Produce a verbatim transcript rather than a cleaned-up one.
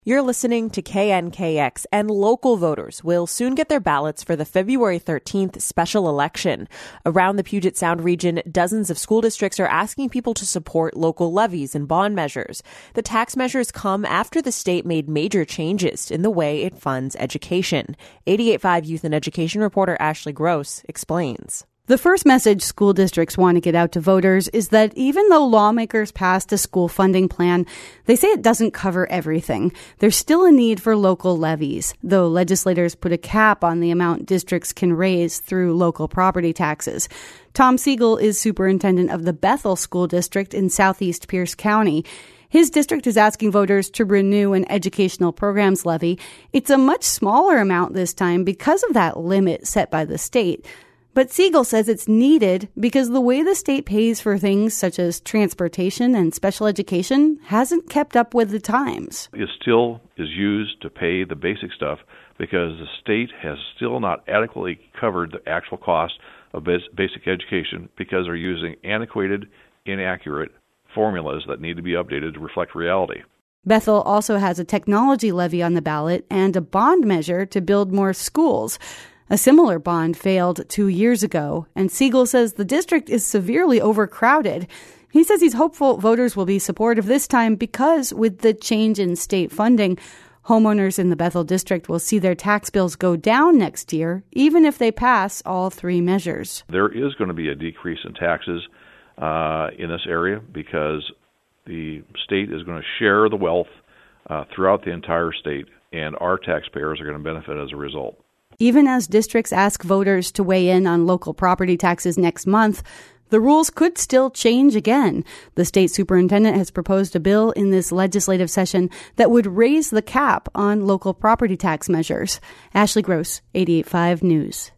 You're listening to K N K X, and local voters will soon get their ballots for the February thirteenth special election. Around the Puget Sound region, dozens of school districts are asking people to support local levies and bond measures. The tax measures come after the state made major changes in the way it funds education. eighty-eight point five Youth and Education reporter Ashley Gross explains. The first message school districts want to get out to voters is that even though lawmakers passed a school funding plan, they say it doesn't cover everything. There's still a need for local levies, though legislators put a cap on the amount districts can raise through local property taxes. Tom Siegel is superintendent of the Bethel School District in southeast Pierce County. His district is asking voters to renew an educational programs levy. It's a much smaller amount this time because of that limit set by the state. But Siegel says it's needed because the way the state pays for things such as transportation and special education hasn't kept up with the times. It still is used to pay the basic stuff because the state has still not adequately covered the actual cost of basic education because they're using antiquated, inaccurate formulas that need to be updated to reflect reality. Bethel also has a technology levy on the ballot and a bond measure to build more schools. A similar bond failed two years ago, and Siegel says the district is severely overcrowded. He says he's hopeful voters will be supportive this time because with the change in state funding, homeowners in the Bethel district will see their tax bills go down next year, even if they pass all three measures. There is going to be a decrease in taxes uh, in this area because the state is going to share the wealth uh, throughout the entire state, and our taxpayers are going to benefit as a result. Even as districts ask voters to weigh in on local property taxes next month, the rules could still change again. The state superintendent has proposed a bill in this legislative session that would raise the cap on local property tax measures. Ashley Gross, eighty-eight point five News.